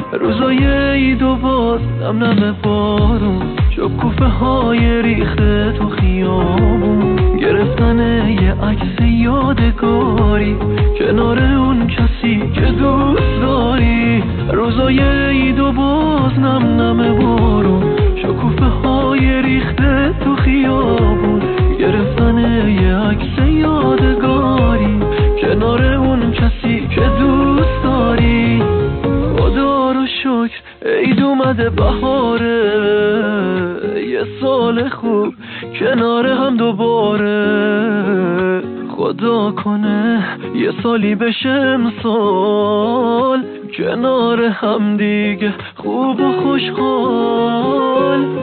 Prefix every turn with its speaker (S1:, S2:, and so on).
S1: روزای عید و باز نم نم بارون، شکوفه های ریخته تو خیابون، گرفتن یه عکس یادگاری کنار اون کسی که دوست داری. روزای عید و باز نم نم بارون، شکوفه های ریخته تو خیابون، گرفتن یه عکس یادگاری کنار اون کسی که دوست داری. خدا رو شکر عید اومده بهاره، یه سال خوب کنار هم دوباره. خدا کنه یه سالی بشه امسال کنار هم دیگه خوب و خوشحال.